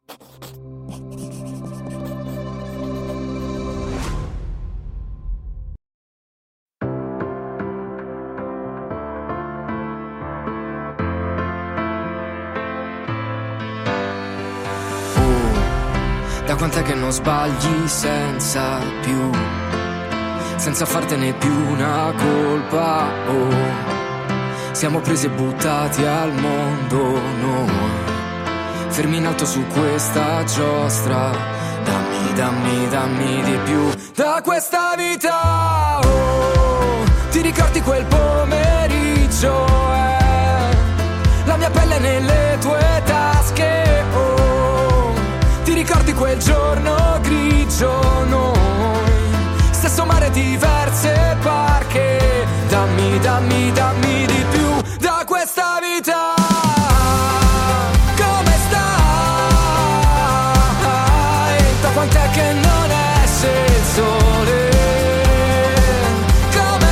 Da quant'è che non sbagli senza fartene più una colpa, siamo presi e buttati al mondo noi, fermi in alto su questa giostra, dammi di più da questa vita, ti ricordi quel pomeriggio, la mia pelle nelle tue tasche, ti ricordi quel giorno grigio, noi, stesso mare, diverse barche, dammi di più da questa vita. Come stai? Da quant'è che non esce il sole? Come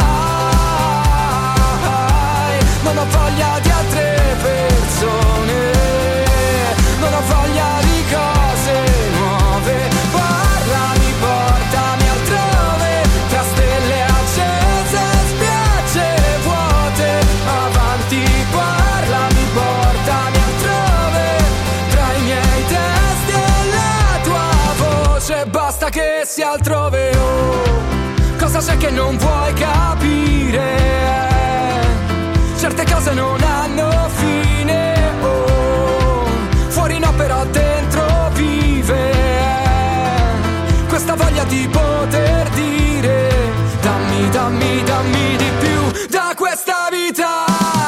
stai? Non ho voglia di altre persone, non ho voglia di cose nuove, parlami, portami altrove, tra stelle accese e spiagge vuote, avanti, parlami, portami altrove, tra i miei testi e la tua voce, basta che sia altrove, cosa c'è che non vuoi capire, certe cose non hanno fine, fuori no però dentro vive questa voglia di poter dire dammi di più da questa vita.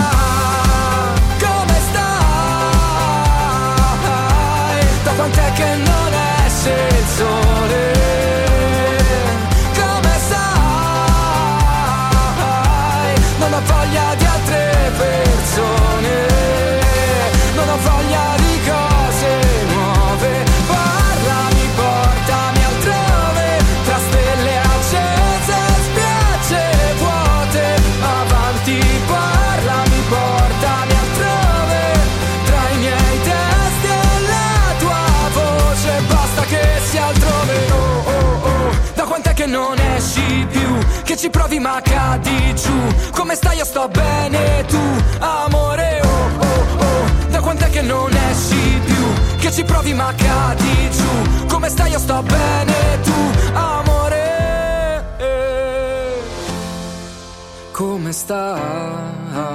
Come stai? Da quant'è che non esce il sole? Come stai? Non ho voglia di altre persone, non ho voglia di cose nuove, parlami, portami altrove, tra stelle accese e spiagge vuote, avanti, parlami, portami altrove, tra i miei testi e la tua voce, basta che sia altrove, da quant'è che non esci più, che ci provi ma cadi giù, come stai? Io sto bene, tu, amore, da quant'è che non esci più, che ci provi ma cadi giù, come stai? Io sto bene, tu, amore, come stai?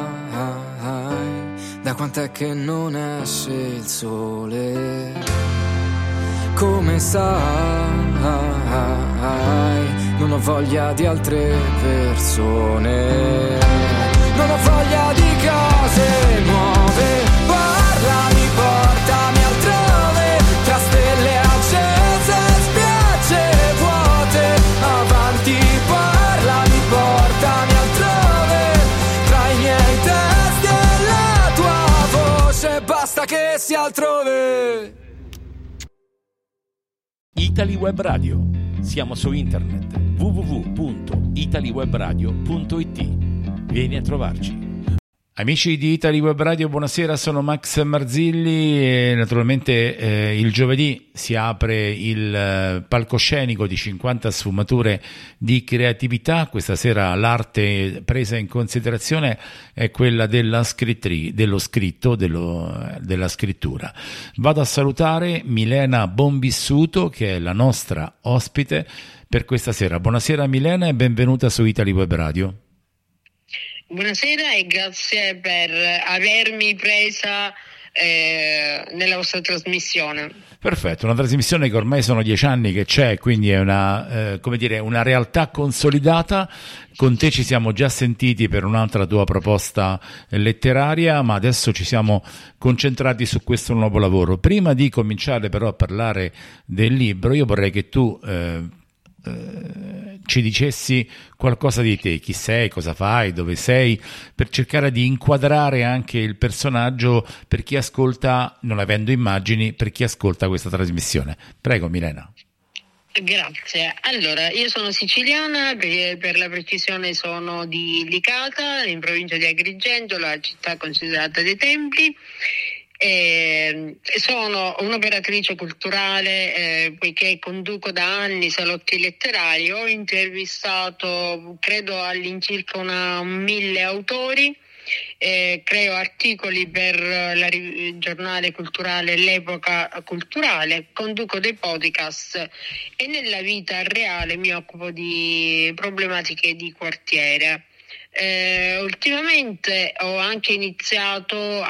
Da quant'è che non esce il sole? Come stai? Non ho voglia di altre persone, non ho voglia di cose nuove, parlami, portami altrove, tra stelle accese e spiagge vuote, avanti, parlami, portami altrove, tra i miei testi e la tua voce, basta che sia altrove. Italy Web Radio. Siamo su internet www.italywebradio.it. Vieni a trovarci. Amici di Italy Web Radio, buonasera, sono Max Marzilli e naturalmente il giovedì si apre il palcoscenico di 50 sfumature di creatività. Questa sera l'arte presa in considerazione è quella della della scrittura. Vado a salutare Milena Bonvissuto, che è la nostra ospite per questa sera. Buonasera Milena e benvenuta su Italy Web Radio. Buonasera e grazie per avermi presa nella vostra trasmissione. Perfetto, una trasmissione che ormai sono 10 anni che c'è, quindi è una realtà consolidata. Con te ci siamo già sentiti per un'altra tua proposta letteraria, ma adesso ci siamo concentrati su questo nuovo lavoro. Prima di cominciare però a parlare del libro, io vorrei che tu ci dicessi qualcosa di te, chi sei, cosa fai, dove sei, per cercare di inquadrare anche il personaggio per chi ascolta, non avendo immagini, per chi ascolta questa trasmissione. Prego Milena. Grazie. Allora, io sono siciliana, per la precisione sono di Licata, in provincia di Agrigento, la città considerata dei Templi. Sono un'operatrice culturale, poiché conduco da anni salotti letterari. Ho intervistato, credo, all'incirca 1.000 autori. Creo articoli per il giornale culturale L'Epoca Culturale, conduco dei podcast e nella vita reale mi occupo di problematiche di quartiere. Ultimamente ho anche iniziato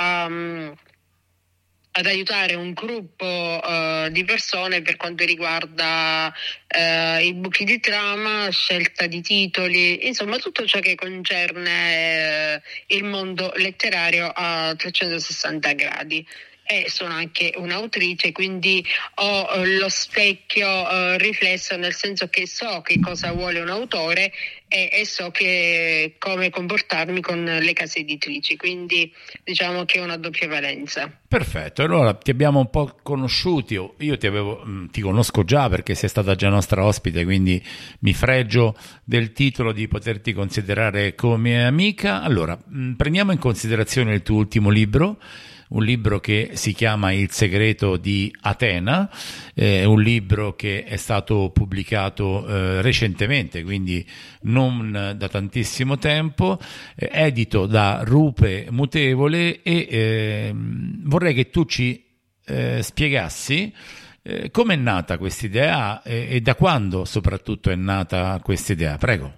ad aiutare un gruppo di persone per quanto riguarda i buchi di trama, scelta di titoli, insomma tutto ciò che concerne il mondo letterario a 360 gradi. E sono anche un'autrice, quindi ho lo specchio riflesso, nel senso che so che cosa vuole un autore e so come comportarmi con le case editrici, quindi diciamo che è una doppia valenza. Perfetto, allora ti abbiamo un po' conosciuti, io ti conosco già perché sei stata già nostra ospite, quindi mi fregio del titolo di poterti considerare come amica. Allora, prendiamo in considerazione il tuo ultimo libro, un libro che si chiama Il segreto di Atena, un libro che è stato pubblicato recentemente, quindi non da tantissimo tempo, edito da Rupe Mutevole, e vorrei che tu ci spiegassi come è nata questa idea e da quando soprattutto è nata questa idea. Prego.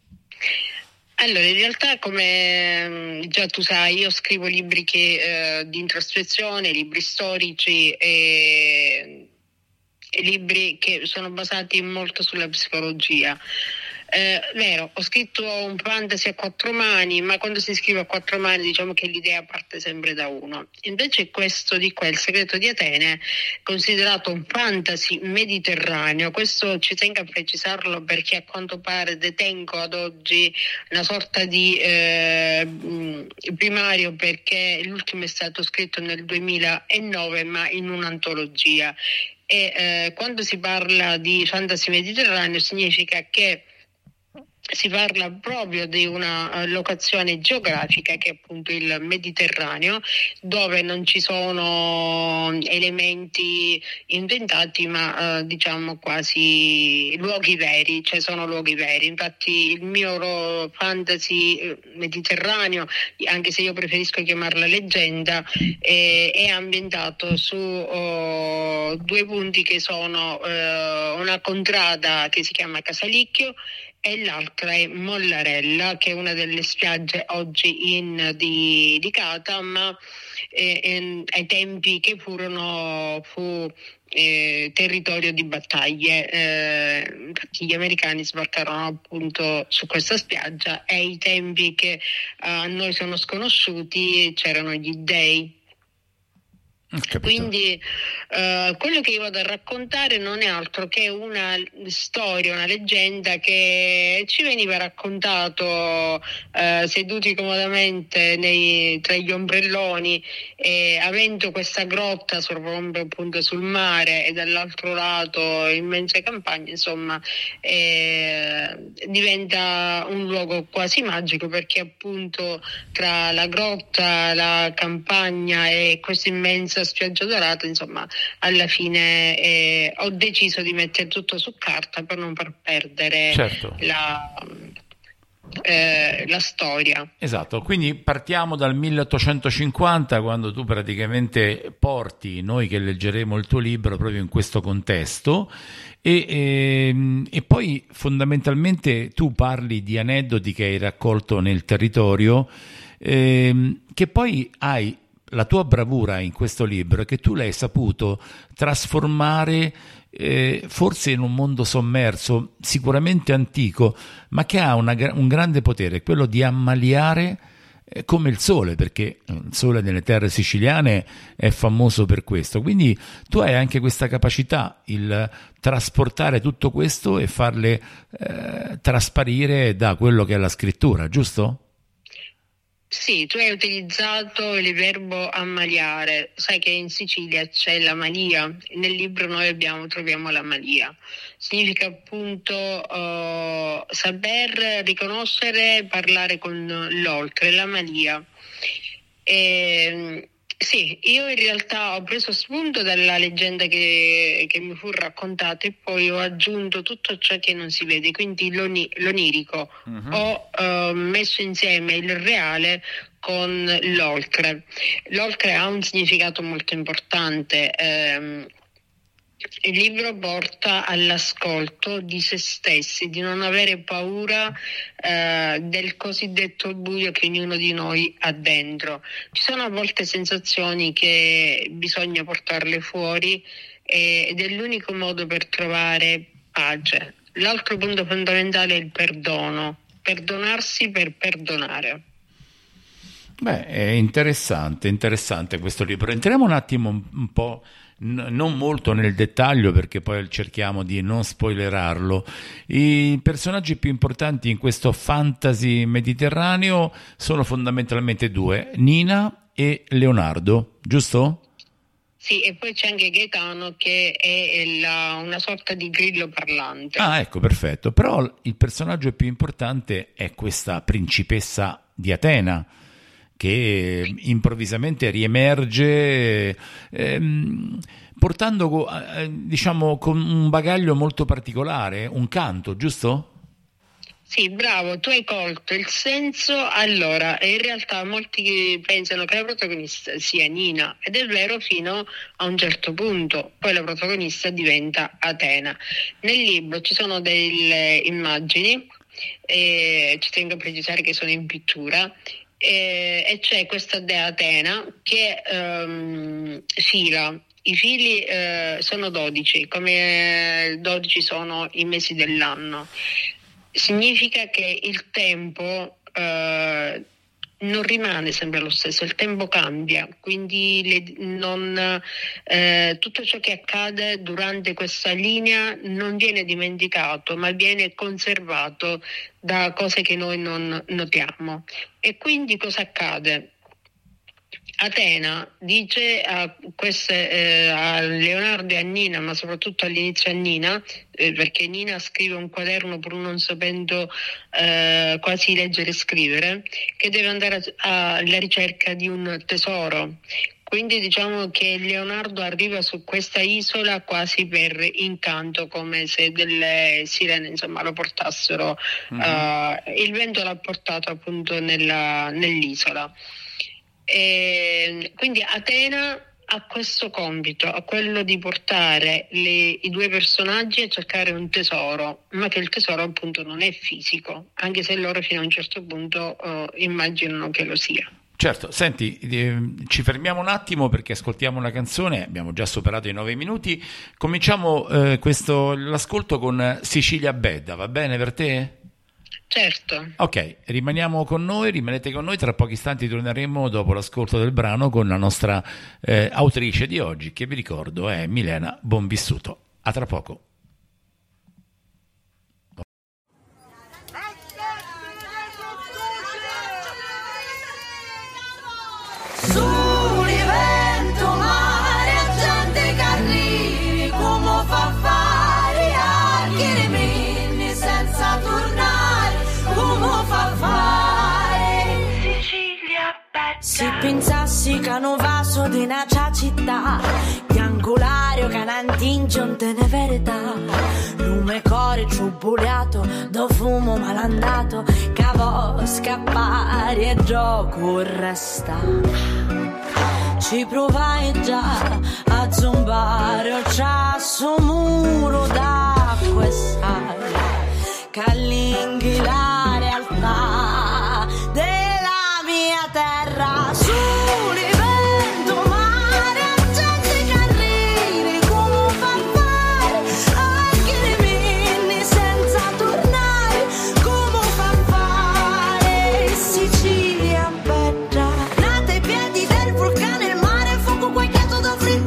Allora, in realtà, come già tu sai, io scrivo libri di introspezione, libri storici e libri che sono basati molto sulla psicologia. Vero, ho scritto un fantasy a 4 mani, ma quando si scrive a 4 mani diciamo che l'idea parte sempre da uno. Invece questo di qua, Il segreto di Atene, considerato un fantasy mediterraneo, questo ci tengo a precisarlo perché a quanto pare detengo ad oggi una sorta di primario, perché l'ultimo è stato scritto nel 2009 ma in un'antologia. E quando si parla di fantasy mediterraneo significa che si parla proprio di una locazione geografica che è appunto il Mediterraneo, dove non ci sono elementi inventati, ma diciamo quasi luoghi veri, cioè sono luoghi veri. Infatti il mio fantasy mediterraneo, anche se io preferisco chiamarla leggenda, è ambientato su 2 punti che sono una contrada che si chiama Casalicchio e l'altra è Mollarella, che è una delle spiagge oggi di Cata, ma ai tempi che fu territorio di battaglie. Infatti gli americani sbarcarono appunto su questa spiaggia e ai tempi che a noi sono sconosciuti c'erano gli dei. Quindi quello che io vado a raccontare non è altro che una storia, una leggenda che ci veniva raccontato seduti comodamente tra gli ombrelloni, avendo questa grotta sorprende appunto sul mare e dall'altro lato immense campagne, insomma diventa un luogo quasi magico, perché appunto tra la grotta, la campagna e questa immensa spiaggia dorata, insomma alla fine ho deciso di mettere tutto su carta per non far perdere la storia. Esatto, quindi partiamo dal 1850, quando tu praticamente porti noi che leggeremo il tuo libro proprio in questo contesto, e poi fondamentalmente tu parli di aneddoti che hai raccolto nel territorio, che poi hai la tua bravura in questo libro è che tu l'hai saputo trasformare forse in un mondo sommerso, sicuramente antico, ma che ha un grande potere, quello di ammaliare come il sole, perché il sole nelle terre siciliane è famoso per questo. Quindi tu hai anche questa capacità, il trasportare tutto questo e farle trasparire da quello che è la scrittura, giusto? Sì, tu hai utilizzato il verbo ammaliare. Sai che in Sicilia c'è la malia, nel libro noi troviamo la malia. Significa appunto saper riconoscere, parlare con l'oltre, la malia. Sì, io in realtà ho preso spunto dalla leggenda che mi fu raccontata e poi ho aggiunto tutto ciò che non si vede, quindi l'onirico. Ho messo insieme il reale con l'oltre. L'oltre ha un significato molto importante. Il libro porta all'ascolto di se stessi, di non avere paura del cosiddetto buio che ognuno di noi ha dentro. Ci sono a volte sensazioni che bisogna portarle fuori ed è l'unico modo per trovare pace. L'altro punto fondamentale è il perdono, perdonarsi per perdonare. Beh, è interessante questo libro. Entriamo un attimo un po', non molto nel dettaglio perché poi cerchiamo di non spoilerarlo. I personaggi più importanti in questo fantasy mediterraneo sono fondamentalmente due, Nina e Leonardo, giusto? Sì, e poi c'è anche Gaetano che è una sorta di grillo parlante. Ah, ecco, perfetto. Però il personaggio più importante è questa principessa di Atena, che improvvisamente riemerge portando, diciamo, con un bagaglio molto particolare, un canto, giusto? Sì, bravo, tu hai colto il senso. Allora, in realtà molti pensano che la protagonista sia Nina, ed è vero fino a un certo punto, poi la protagonista diventa Atena. Nel libro ci sono delle immagini, ci tengo a precisare che sono in pittura, e c'è questa dea Atena che fila. I fili sono 12, come 12 sono i mesi dell'anno. Significa che il tempo non rimane sempre lo stesso, il tempo cambia, quindi tutto ciò che accade durante questa linea non viene dimenticato, ma viene conservato da cose che noi non notiamo. E quindi cosa accade? Atena dice a Leonardo e a Nina, ma soprattutto all'inizio a Nina, perché Nina scrive un quaderno pur non sapendo quasi leggere e scrivere, che deve andare alla ricerca di un tesoro. Quindi diciamo che Leonardo arriva su questa isola quasi per incanto, come se delle sirene, insomma, lo portassero. Il vento l'ha portato appunto nell'isola. Quindi Atena ha questo compito, ha quello di portare i due personaggi a cercare un tesoro, ma che il tesoro appunto non è fisico, anche se loro fino a un certo punto immaginano che lo sia. Certo, senti, ci fermiamo un attimo perché ascoltiamo una canzone, abbiamo già superato i 9 minuti, cominciamo l'ascolto con Sicilia Bedda, va bene per te? Certo. Ok, rimanete con noi, tra pochi istanti torneremo dopo l'ascolto del brano con la nostra autrice di oggi, che vi ricordo è Milena Bonvissuto. A tra poco. Se pensassi che non vaso di una città, che angolario che non tinge un te ne verità, lume core ciubuliato, do fumo malandato, che vo scappare e gioco resta. Ci provai già a zombare o ciasso muro d'acqua e sale, che all'inghi la realtà della mia terra. Sole, vento, mare, gente che arrivi, come fa fare anche le mine senza tornare, come fa fare Sicilia bella, nata ai piedi del vulcano, il mare, il fuoco, quel ghiaccio da freddo.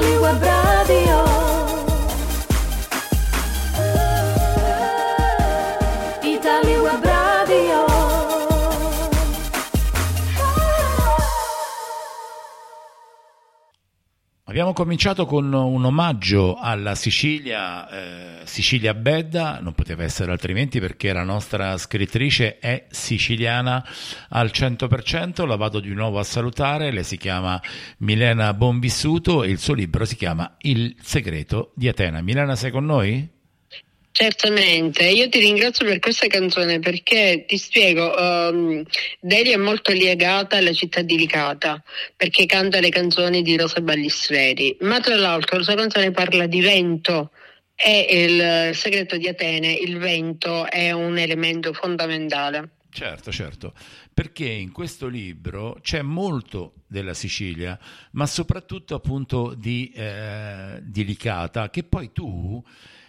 Italy Web Radio. Italy Web Radio. Abbiamo cominciato con un omaggio alla Sicilia, Sicilia Bedda, non poteva essere altrimenti perché la nostra scrittrice è siciliana al 100%, la vado di nuovo a salutare, lei si chiama Milena Bonvissuto e il suo libro si chiama Il segreto di Atena. Milena, sei con noi? Certamente, io ti ringrazio per questa canzone perché ti spiego, Delhi è molto legata alla città di Licata perché canta le canzoni di Rosa Ballisteri, ma tra l'altro la sua canzone parla di vento e il segreto di Atene, il vento è un elemento fondamentale. Certo, perché in questo libro c'è molto della Sicilia, ma soprattutto appunto di Licata, che poi tu...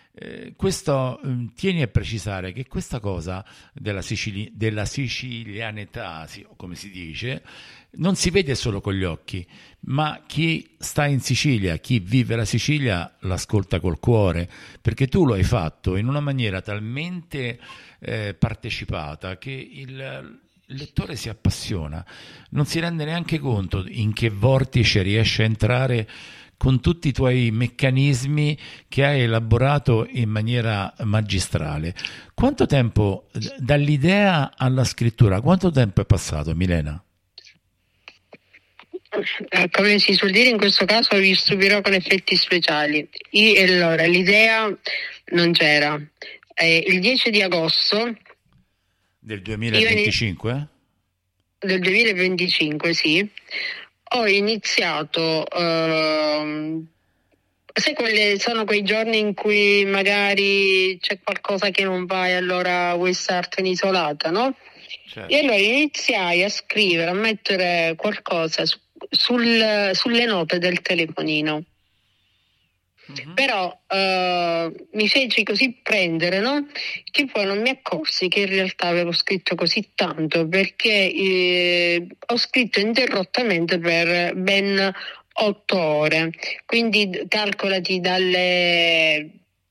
tieni a precisare che questa cosa della sicilianità, come si dice, non si vede solo con gli occhi, ma chi sta in Sicilia, chi vive la Sicilia, l'ascolta col cuore, perché tu lo hai fatto in una maniera talmente partecipata che il lettore si appassiona, non si rende neanche conto in che vortice riesce a entrare con tutti i tuoi meccanismi che hai elaborato in maniera magistrale. Quanto tempo, dall'idea alla scrittura, quanto tempo è passato, Milena? Come si suol dire in questo caso, vi stupirò con effetti speciali. Allora, l'idea non c'era. Il 10 di agosto del 2025? Del 2025, sì. Ho iniziato, sai, sono quei giorni in cui magari c'è qualcosa che non va e allora vuoi startene isolata, no? Certo. E allora iniziai a scrivere, a mettere qualcosa sulle note del telefonino. Mm-hmm. Però mi feci così prendere, no? Che poi non mi accorsi che in realtà avevo scritto così tanto perché ho scritto interrottamente per ben 8 ore, quindi calcolati dalle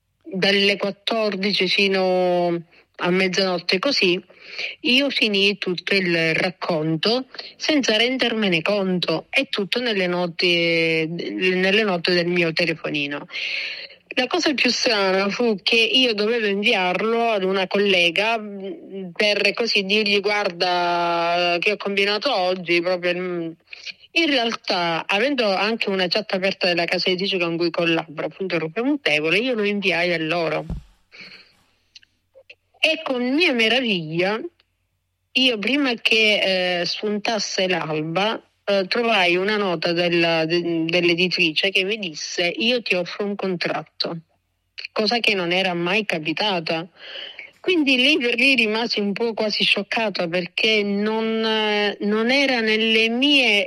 14 fino a mezzanotte, così io finii tutto il racconto senza rendermene conto, è tutto nelle note del mio telefonino. La cosa più strana fu che io dovevo inviarlo ad una collega per così dirgli: guarda che ho combinato oggi, proprio. In realtà, avendo anche una chat aperta della casa editrice con cui collaboro, appunto Rupe Mutevole, io lo inviai a loro. E con mia meraviglia, io prima che spuntasse l'alba, trovai una nota dell'editrice che mi disse: io ti offro un contratto, cosa che non era mai capitata. Quindi lì per lì rimasi un po' quasi scioccata perché non era nelle mie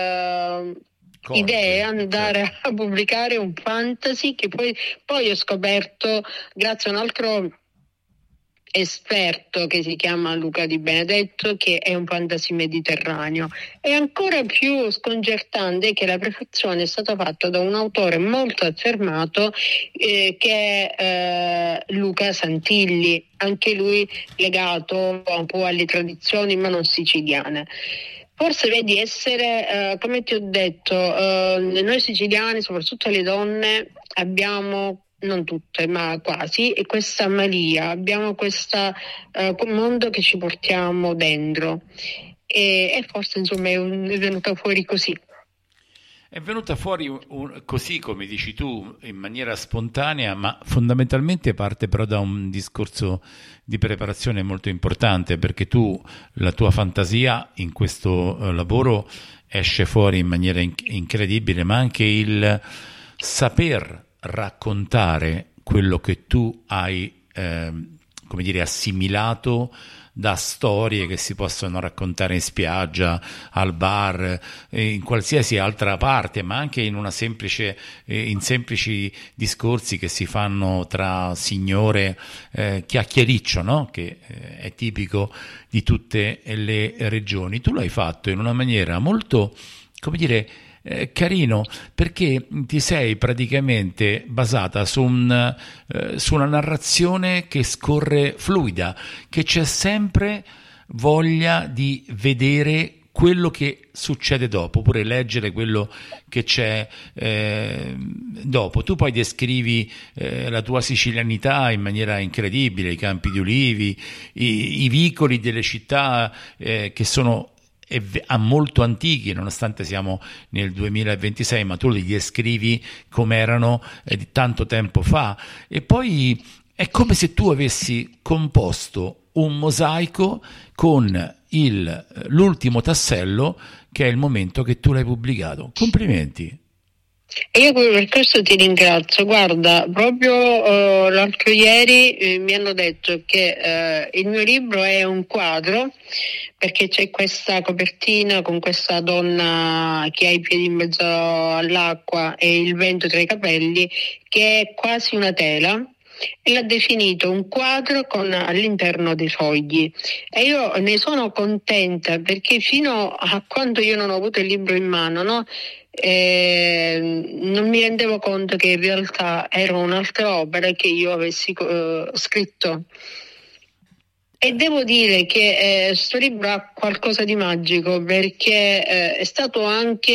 idee andare a pubblicare un fantasy che poi ho scoperto grazie a un altro esperto che si chiama Luca Di Benedetto, che è un fantasy mediterraneo. È ancora più sconcertante che la prefazione è stata fatta da un autore molto affermato che è Luca Santilli, anche lui legato un po' alle tradizioni ma non siciliane. Forse vedi essere, come ti ho detto, noi siciliani, soprattutto le donne, abbiamo, non tutte, ma quasi, e questa malia, abbiamo questo mondo che ci portiamo dentro e forse insomma è venuta fuori così. È venuta fuori così, come dici tu, in maniera spontanea, ma fondamentalmente parte però da un discorso di preparazione molto importante, perché la tua fantasia in questo lavoro esce fuori in maniera incredibile, ma anche il saper raccontare quello che tu hai assimilato da storie che si possono raccontare in spiaggia, al bar, in qualsiasi altra parte, ma anche in semplici discorsi che si fanno tra signore, chiacchiericcio, no? Che è tipico di tutte le regioni. Tu l'hai fatto in una maniera molto, carino, perché ti sei praticamente basata su una narrazione che scorre fluida, che c'è sempre voglia di vedere quello che succede dopo, oppure leggere quello che c'è dopo. Tu poi descrivi la tua sicilianità in maniera incredibile, i campi di ulivi, i vicoli delle città che sono molto antichi, nonostante siamo nel 2026, ma tu li descrivi come erano di tanto tempo fa, e poi è come se tu avessi composto un mosaico con l'ultimo tassello, che è il momento che tu l'hai pubblicato. Complimenti. E io per questo ti ringrazio. Guarda, proprio l'altro ieri mi hanno detto che il mio libro è un quadro, perché c'è questa copertina con questa donna che ha i piedi in mezzo all'acqua e il vento tra i capelli, che è quasi una tela, e l'ha definito un quadro con all'interno dei fogli, e io ne sono contenta, perché fino a quando io non ho avuto il libro in mano, no, non mi rendevo conto che in realtà era un'altra opera che io avessi scritto. E devo dire che questo libro ha qualcosa di magico, perché è stato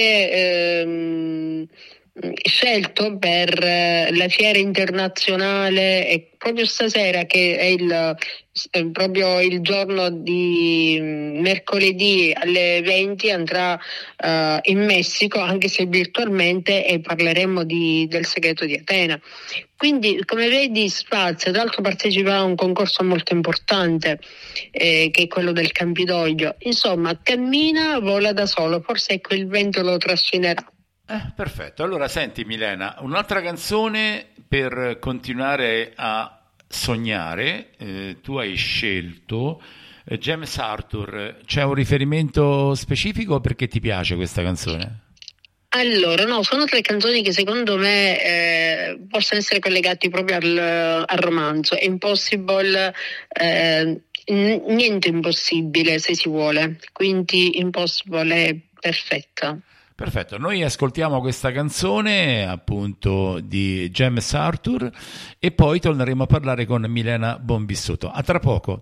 anche scelto per la fiera internazionale, e proprio stasera, che è proprio il giorno di mercoledì alle 20, andrà in Messico, anche se virtualmente, e parleremo del segreto di Atena. Quindi, come vedi, spazia. Tra l'altro partecipa a un concorso molto importante, che è quello del Campidoglio. Insomma, cammina, vola da solo, forse ecco il vento lo trascinerà. Perfetto. Allora senti Milena, un'altra canzone per continuare a sognare. Tu hai scelto James Arthur. C'è un riferimento specifico perché ti piace questa canzone? Allora, no, sono tre canzoni che secondo me possono essere collegati proprio al romanzo. È Impossible, niente impossibile se si vuole, quindi Impossible è perfetta. Perfetto, noi ascoltiamo questa canzone appunto di James Arthur e poi torneremo a parlare con Milena Bonvissuto. A tra poco.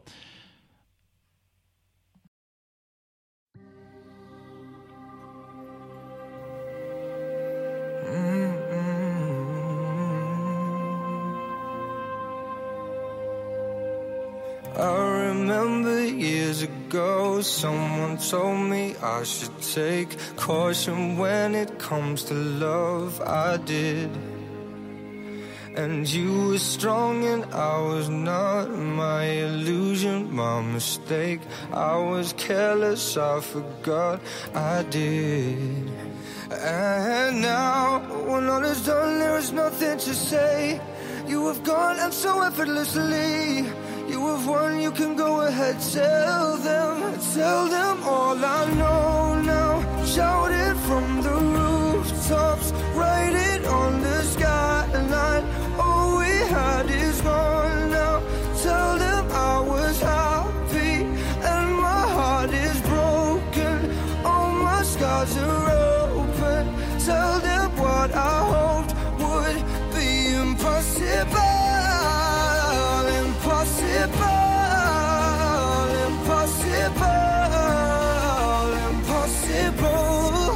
I remember years ago, someone told me I should take caution when it comes to love. I did. And you were strong and I was not. My illusion, my mistake. I was careless, I forgot I did. And now, when all is done, there is nothing to say. You have gone and so effortlessly. You have won, you can go ahead, tell them all I know now. Shout it from the rooftops, write it on the skyline. All we had is gone now. Tell them I was happy and my heart is broken. All my scars are open. Tell them what I hoped would be impossible. Impossible.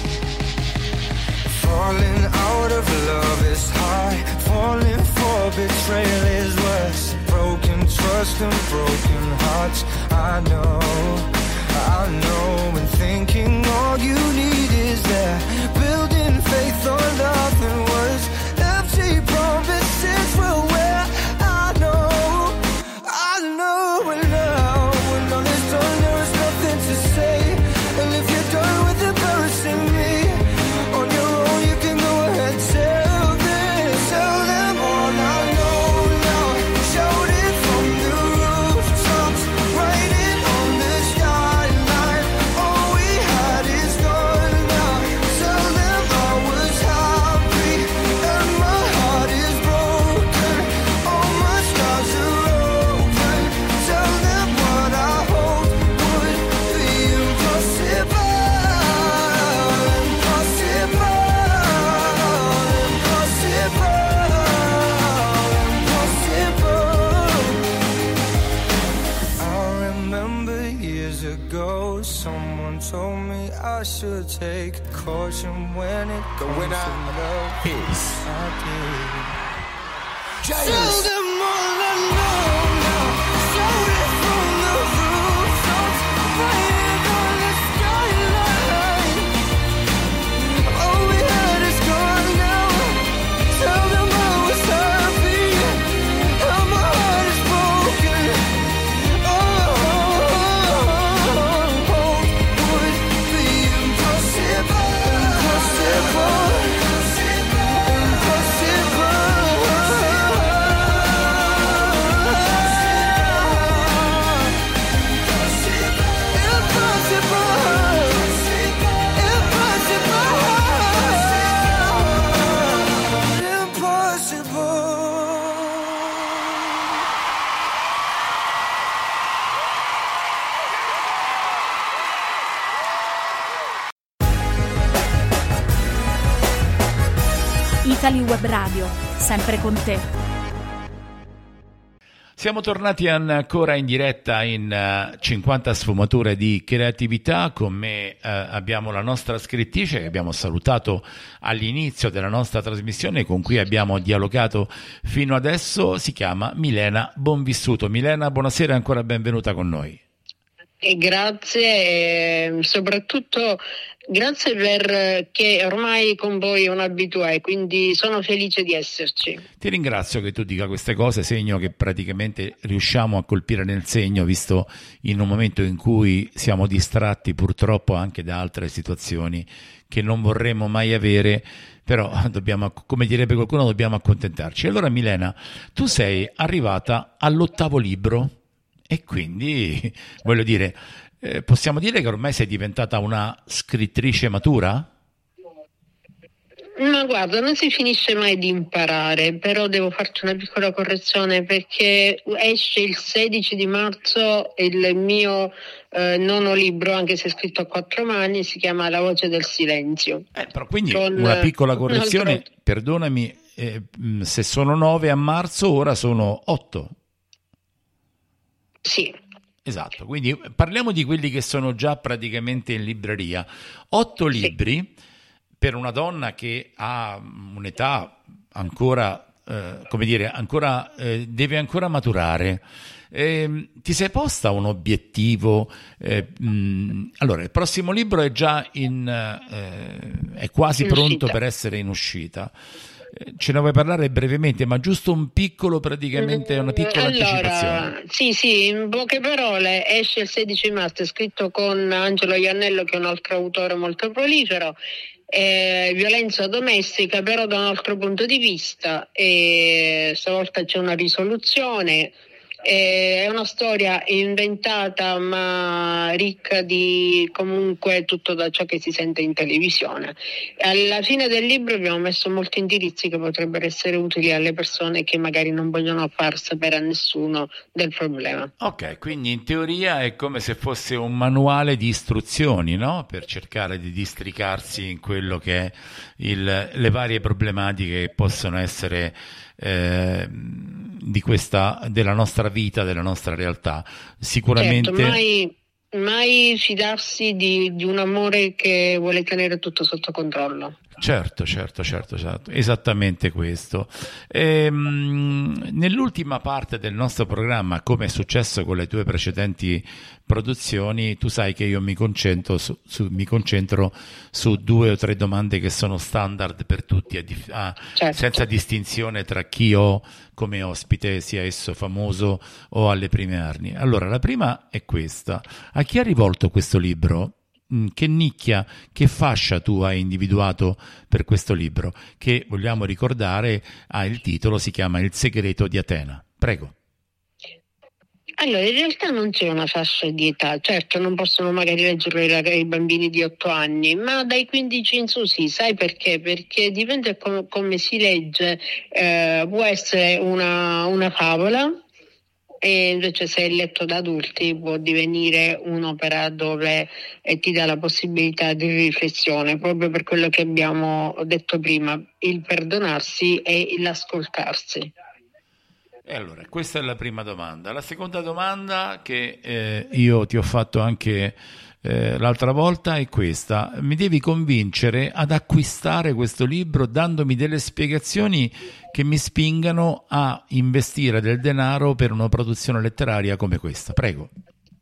Falling out of love is high. Falling for betrayal is worse. Broken trust and broken hearts. I know. And thinking all you need is that. Building faith on nothing words. Empty promises will wear. I know. And now, when all is done, there is nothing to say. And if you're done with embarrassing me, on your own you can go ahead, tell them all I know now. Shout it from the rooftops, write it on the skyline. All we had is gone now. Tell take caution when it comes to love. I did. Tell them all I know now. Shout it from the rooftops, fight on the skyline. All we had is gone now. Tell them I was happy, and my heart is broken. Would be impossible, impossible, Italy Web Radio, sempre con te. Siamo tornati ancora in diretta in 50 sfumature di creatività. Con me abbiamo la nostra scrittrice che abbiamo salutato all'inizio della nostra trasmissione, con cui abbiamo dialogato fino adesso. Si chiama Milena Bonvissuto. Milena, buonasera e ancora benvenuta con noi. E grazie, soprattutto grazie perché ormai con voi è un'abitudine, quindi sono felice di esserci. Ti ringrazio che tu dica queste cose, segno che praticamente riusciamo a colpire nel segno, visto in un momento in cui siamo distratti purtroppo anche da altre situazioni che non vorremmo mai avere, però dobbiamo, come direbbe qualcuno, dobbiamo accontentarci. Allora Milena, tu sei arrivata all'8° libro. E quindi, voglio dire, possiamo dire che ormai sei diventata una scrittrice matura? Ma guarda, non si finisce mai di imparare, però devo farci una piccola correzione perché esce il 16 di marzo il mio nono libro, anche se è scritto a 4 mani, si chiama La voce del silenzio. Però quindi una piccola correzione, perdonami, se sono 9 a marzo, ora sono 8. Sì. Esatto, quindi parliamo di quelli che sono già praticamente in libreria. 8 libri per una donna che ha un'età ancora, come dire, ancora deve ancora maturare. Ti sei posta un obiettivo? Allora, il prossimo libro è già è quasi pronto per essere in uscita. Ce ne vuoi parlare brevemente, ma giusto un piccolo, praticamente una piccola anticipazione. Sì, in poche parole, esce il 16 marzo, è scritto con Angelo Iannello, che è un altro autore molto prolifero, violenza domestica, però da un altro punto di vista, e stavolta c'è una risoluzione. È una storia inventata ma ricca di comunque tutto da ciò che si sente in televisione. Alla fine del libro abbiamo messo molti indirizzi che potrebbero essere utili alle persone che magari non vogliono far sapere a nessuno del problema. Ok, quindi in teoria è come se fosse un manuale di istruzioni, no? Per cercare di districarsi in quello che è le varie problematiche che possono essere della nostra vita, della nostra realtà. Sicuramente certo, mai fidarsi di un amore che vuole tenere tutto sotto controllo. Certo, esattamente questo. Nell'ultima parte del nostro programma, come è successo con le tue precedenti produzioni, tu sai che io mi concentro su 2 o 3 domande che sono standard per tutti, certo, senza distinzione tra chi ho come ospite, sia esso famoso o alle prime armi. Allora, la prima è questa: a chi ha rivolto questo libro? Che nicchia, che fascia tu hai individuato per questo libro, che vogliamo ricordare ha il titolo, si chiama Il segreto di Atena. Prego. Allora, in realtà non c'è una fascia di età, certo non possono magari leggerlo i bambini di 8 anni, ma dai 15 in su sì, sai perché? Perché dipende come si legge, può essere una favola, e invece se è letto da adulti può divenire un'opera dove ti dà la possibilità di riflessione, proprio per quello che abbiamo detto prima, il perdonarsi e l'ascoltarsi. E allora, questa è la prima domanda. La seconda domanda che io ti ho fatto anche l'altra volta è questa. Mi devi convincere ad acquistare questo libro dandomi delle spiegazioni che mi spingano a investire del denaro per una produzione letteraria come questa. Prego.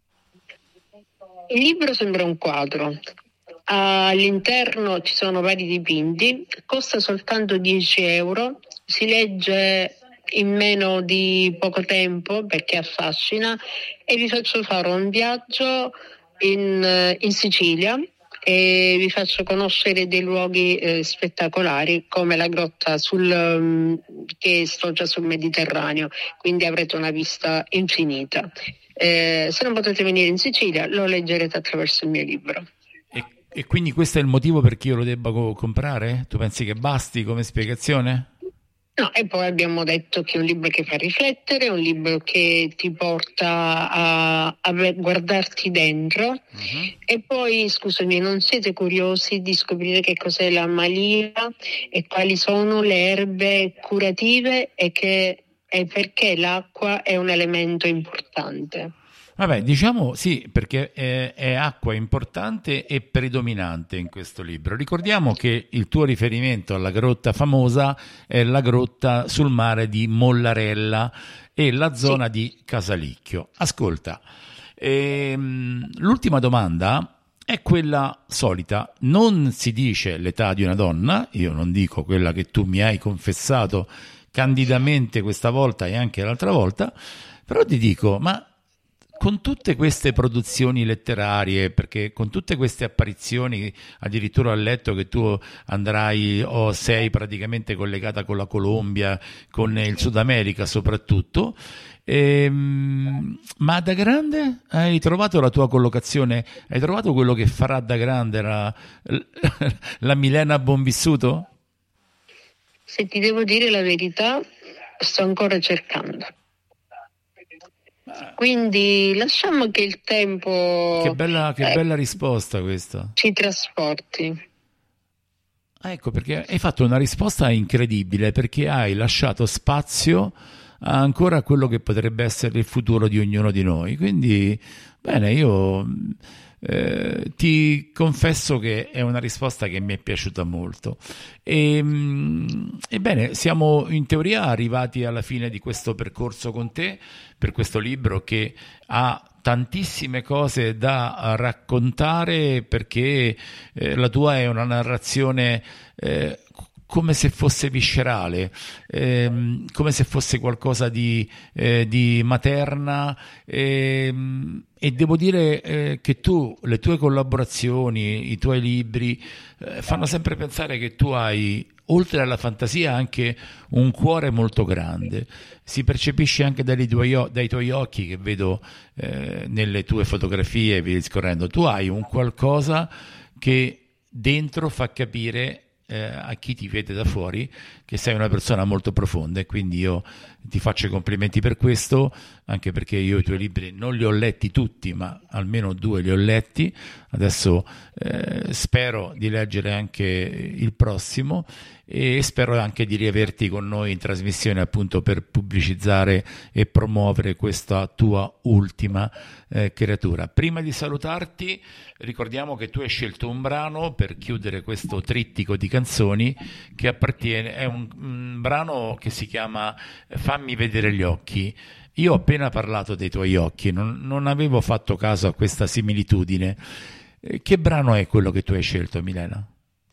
Il libro sembra un quadro. All'interno ci sono vari dipinti, costa soltanto 10 euro, si legge in meno di poco tempo perché affascina, e vi faccio fare un viaggio in Sicilia e vi faccio conoscere dei luoghi spettacolari come la grotta che stoggia sul Mediterraneo, quindi avrete una vista infinita. Se non potete venire in Sicilia lo leggerete attraverso il mio libro. E quindi questo è il motivo per cui io lo debba comprare? Tu pensi che basti come spiegazione? No, e poi abbiamo detto che è un libro che fa riflettere, è un libro che ti porta a guardarti dentro. E poi, scusami, non siete curiosi di scoprire che cos'è la malia e quali sono le erbe curative e perché l'acqua è un elemento importante? Vabbè, diciamo sì, perché è acqua importante e predominante in questo libro. Ricordiamo che il tuo riferimento alla grotta famosa è la grotta sul mare di Mollarella e la zona di Casalicchio. Ascolta, l'ultima domanda è quella solita. Non si dice l'età di una donna, io non dico quella che tu mi hai confessato candidamente questa volta e anche l'altra volta, però ti dico, ma con tutte queste produzioni letterarie, perché con tutte queste apparizioni, addirittura ho letto che tu andrai o sei praticamente collegata con la Colombia, con il Sud America soprattutto, ma da grande hai trovato la tua collocazione? Hai trovato quello che farà da grande la Milena Bonvissuto? Se ti devo dire la verità, sto ancora cercando. Quindi lasciamo che il tempo... Che bella risposta questa. Ci trasporti. Ecco, perché hai fatto una risposta incredibile, perché hai lasciato spazio ancora a quello che potrebbe essere il futuro di ognuno di noi. Quindi, bene, io ti confesso che è una risposta che mi è piaciuta molto. Ebbene, siamo in teoria arrivati alla fine di questo percorso con te, per questo libro che ha tantissime cose da raccontare, perché la tua è una narrazione come se fosse viscerale, come se fosse qualcosa di materna, e devo dire che le tue collaborazioni, i tuoi libri fanno sempre pensare che tu hai, oltre alla fantasia, anche un cuore molto grande. Si percepisce anche dai tuoi occhi, che vedo nelle tue fotografie e via discorrendo. Tu hai un qualcosa che dentro fa capire a chi ti vede da fuori che sei una persona molto profonda, e quindi io ti faccio i complimenti per questo, anche perché io i tuoi libri non li ho letti tutti, ma almeno 2 li ho letti. Adesso spero di leggere anche il prossimo, e spero anche di riaverti con noi in trasmissione, appunto per pubblicizzare e promuovere questa tua ultima creatura. Prima di salutarti, ricordiamo che tu hai scelto un brano per chiudere questo trittico di canzoni che appartiene, è un brano che si chiama Fammi vedere gli occhi. Io ho appena parlato dei tuoi occhi, non avevo fatto caso a questa similitudine. Che brano è quello che tu hai scelto, Milena?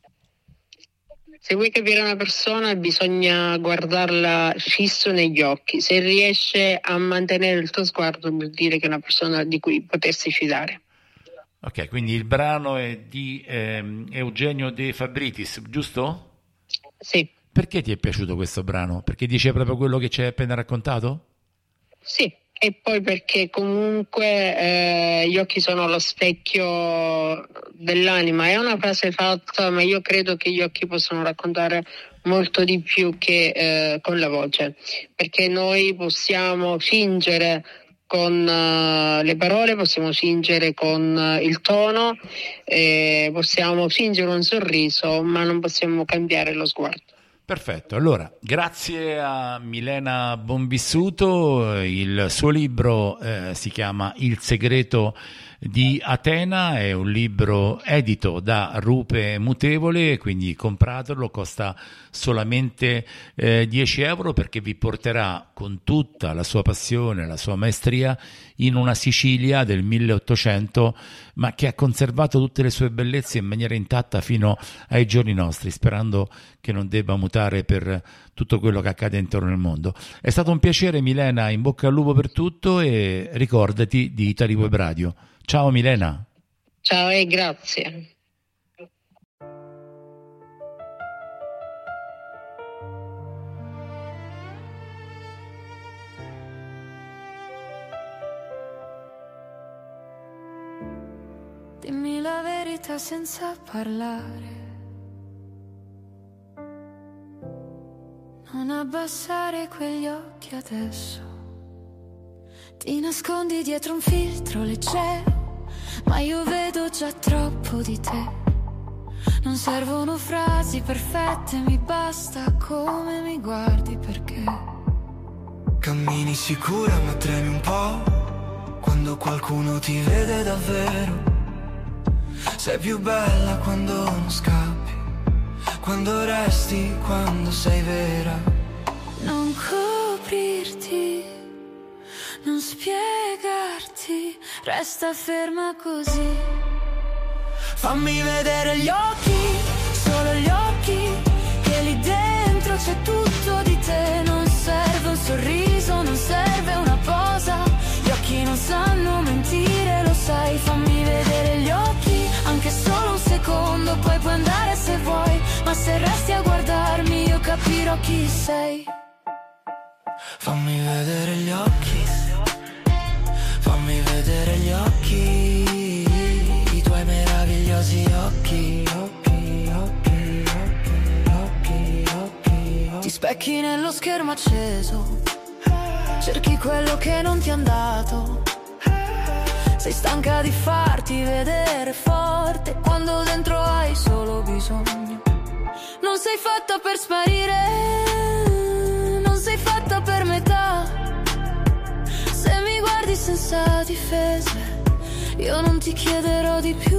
Se vuoi capire una persona bisogna guardarla fisso negli occhi. Se riesce a mantenere il tuo sguardo, vuol dire che è una persona di cui potersi fidare. Ok, quindi il brano è di Eugenio De Fabritis, giusto? Sì. Perché ti è piaciuto questo brano? Perché dice proprio quello che ci hai appena raccontato? Sì, e poi perché comunque gli occhi sono lo specchio dell'anima. È una frase fatta, ma io credo che gli occhi possono raccontare molto di più che con la voce, perché noi possiamo fingere con le parole, possiamo fingere con il tono, possiamo fingere un sorriso, ma non possiamo cambiare lo sguardo. Perfetto, allora grazie a Milena Bonvissuto. Il suo libro si chiama Il segreto di Atena, è un libro edito da Rupe Mutevole, quindi compratelo, costa solamente 10 euro, perché vi porterà con tutta la sua passione, la sua maestria, in una Sicilia del 1800, ma che ha conservato tutte le sue bellezze in maniera intatta fino ai giorni nostri, sperando che non debba mutare per tutto quello che accade intorno al mondo. È stato un piacere, Milena, in bocca al lupo per tutto, e ricordati di Italy Web Radio. Ciao Milena. Ciao e grazie. Dimmi la verità senza parlare, non abbassare quegli occhi adesso. Ti nascondi dietro un filtro leggero, ma io vedo già troppo di te. Non servono frasi perfette, mi basta come mi guardi, perché cammini sicura ma tremi un po' quando qualcuno ti vede davvero. Sei più bella quando non scappi, quando resti, quando sei vera. non coprirti, non spiegarti, resta ferma così. Fammi vedere gli occhi, solo gli occhi, che lì dentro c'è tutto di te. Non serve un sorriso, non serve una posa, gli occhi non sanno mentire, lo sai. Fammi vedere gli occhi, anche solo un secondo, poi puoi andare se vuoi, ma se resti a guardarmi io capirò chi sei. Fammi vedere gli occhi, fammi vedere gli occhi, i tuoi meravigliosi occhi, occhi, occhi, occhi, occhi, occhi. Ti specchi nello schermo acceso, cerchi quello che non ti è andato. Sei stanca di farti vedere forte quando dentro hai solo bisogno. Non sei fatta per sparire, non sei fatta per metà. Se mi guardi senza difese, io non ti chiederò di più.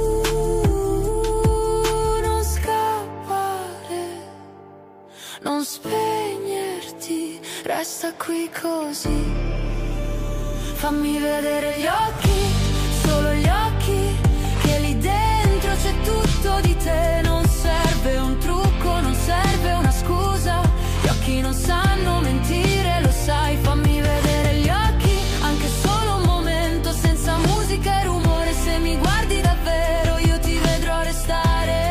Non scappare, non spegnerti, resta qui così. Fammi vedere gli occhi, solo gli occhi, che lì dentro c'è tutto di te. Non serve un trucco, non serve una scusa, gli occhi non sanno mentire, lo sai. Fammi vedere gli occhi, anche solo un momento, senza musica e rumore. Se mi guardi davvero io ti vedrò restare.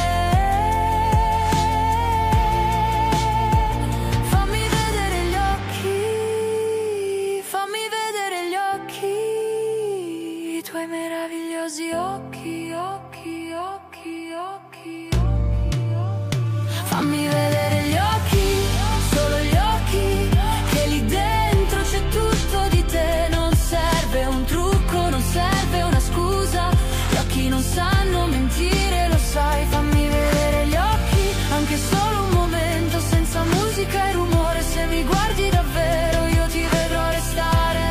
Fammi vedere gli occhi, fammi vedere gli occhi, i tuoi meravigliosi occhi, occhi, occhi, occhi, occhi, occhi. Fammi vedere gli occhi, solo gli occhi, che lì dentro c'è tutto di te. Non serve un trucco, non serve una scusa, gli occhi non sanno mentire, lo sai. Fammi vedere gli occhi, anche solo un momento, senza musica e rumore. Se mi guardi davvero io ti vedrò restare.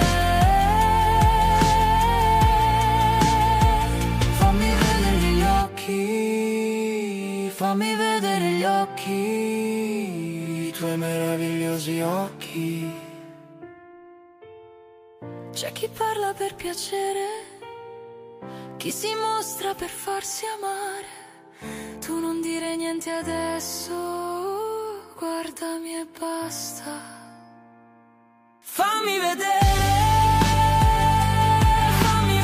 Fammi vedere gli occhi, fammi vedere gli occhi, i tuoi meravigliosi occhi. C'è chi parla per piacere, chi si mostra per farsi amare. Tu non dire niente adesso, guardami e basta. Fammi vedere, fammi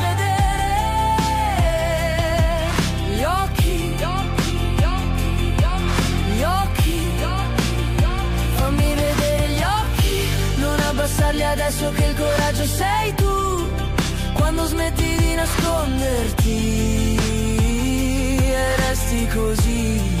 vedere gli occhi, gli occhi, gli occhi, gli occhi, gli occhi. Fammi vedere gli occhi, non abbassarli adesso che il coraggio sei tu. Quando smetti di nasconderti e resti così.